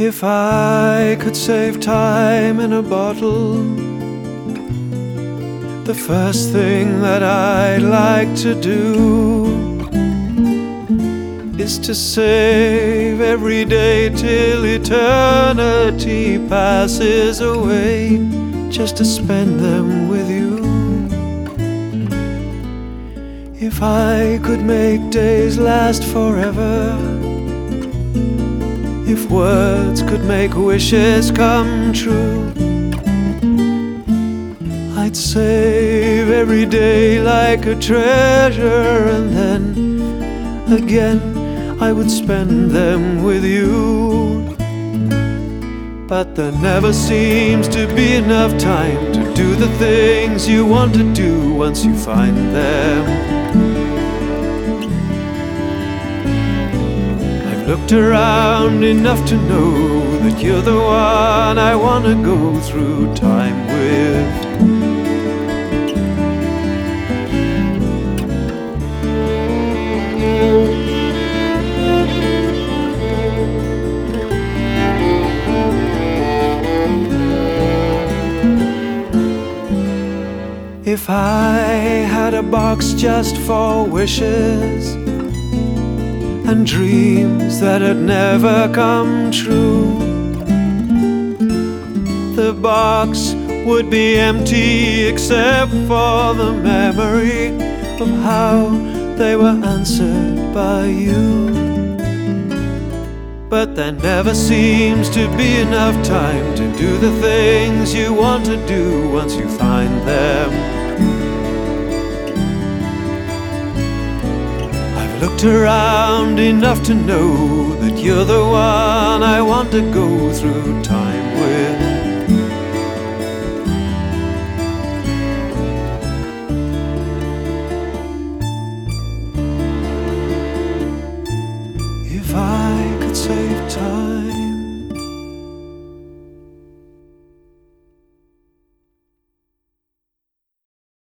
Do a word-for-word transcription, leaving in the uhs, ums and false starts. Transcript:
If I could save time in a bottle, the first thing that I'd like to do is to save every day till eternity passes away, just to spend them with you. If I could make days last forever, if words could make wishes come true, I'd save every day like a treasure, and then again I would spend them with you. But there never seems to be enough time to do the things you want to do once you find them. Looked around enough to know that you're the one I want to go through time with. If I had a box just for wishes and dreams that had never come true, the box would be empty except for the memory of how they were answered by you. But there never seems to be enough time to do the things you want to do once you find them. Looked around enough to know that you're the one I want to go through time with. If I could save time